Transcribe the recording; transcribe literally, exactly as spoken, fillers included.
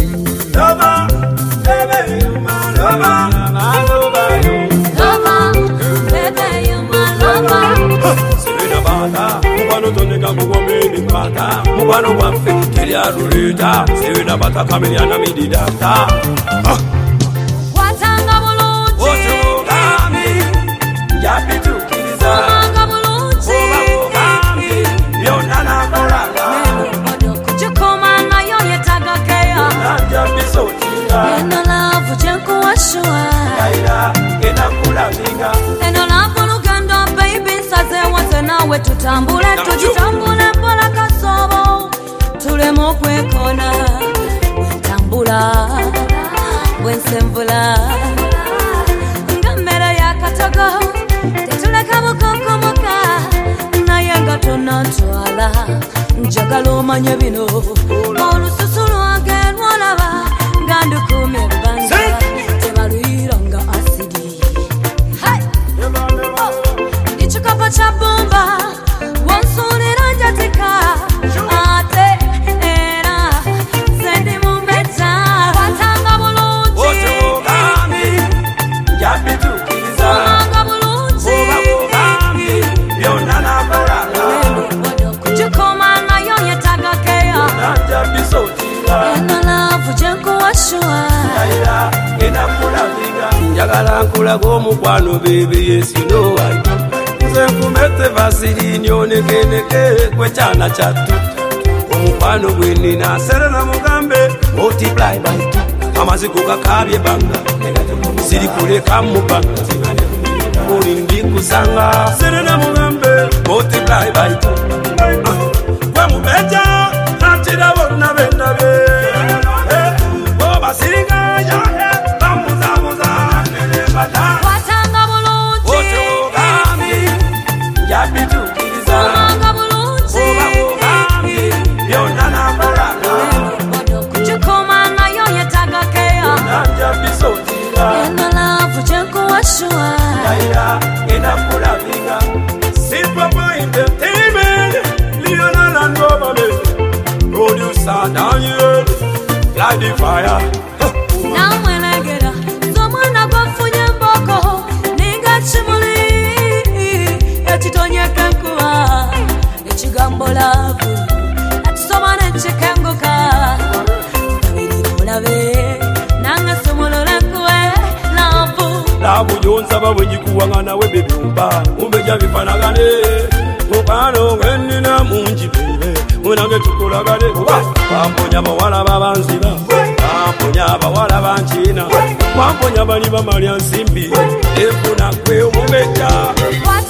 Lover, baby, you my lover. I love you. Lover, baby, you my lover. Serena Bata, Mubano Tonega Mugomeni Bata, Mubano Wafi, Telia Rurita, Serena Bata Camiliana Mididata. Watanga Buluchi, Otogami, Yapi to Kiza, Watanga Buluchi, Obagami, Yonana Baraga, Kujukoma na yoye tagakea. Nanja Bisotia, Eno love jenku washua. Kaira, Ena Kula Miga, Eno love Luganda baby saze wate nawe tutambule tujitambule pola kasobo. Tulemo kwekona, wentambula, wensemvula. Ngamera ya katogo, tetuleka mukokomoka. Naye nga tonantwala, njagala omanye bino. Olususu lwange lwolaba, nga ndukumye ebbanga. Tebalwira nga asidi. Hey! Ndi kikopo kya bbumba, wonsuulira njatika. Ate era sendi mu mbeta. Watanga bulungi, Otogami, Yapi to Kiza, omanga bulungi. Obagami, Yonana Baraga, Kujukoma nayo yetagakeya. Nanja Bisotia, Eno love jenkuwashua. Kaira, Ena Kula Miga, Njagala Nkulaga omukwano baby, yes you know I do. Nze nkumete Vaseline onekeneke kwekyana kyattu. Omukwano gwe nnina Serena Mugambe multiply by two. Amazigo gakabye banga ziri kuleka mu banga buli ndikusanga Serena Mugambe multiply by two. Gwe mubeja natira bonna bendabe obasiriganya bamuzabuza nebata. Watanga bulungi, Otogami, Yapi to Kiza, omanga bulungi. Obagami, Yonana Baraga, Kujukoma nayo yetagakeya. Nanja Bisotia, Eno love jenkuwashua. Kaira, Ena Kula Miga, Simple Mind Entertainment, Lionel and Government, producer Daniel, light the fire. Namwelegera z'omwana gwafunye emboko ninga kimuli ekitonyeka enkuba ekigambo laavu atusoma nekikenguka babiri mulabe nange somolola nkuwe laavu Laavu gyonsaba bwe gikuwaŋŋa nawe bebyumba mumbeja bifanagane mukwano ngennina mungi bebe munange tukolagane wamponya bawala babanziba wamponya abawala bankiina wamponya bali bamalya nsimbi efuna gwe omubeja.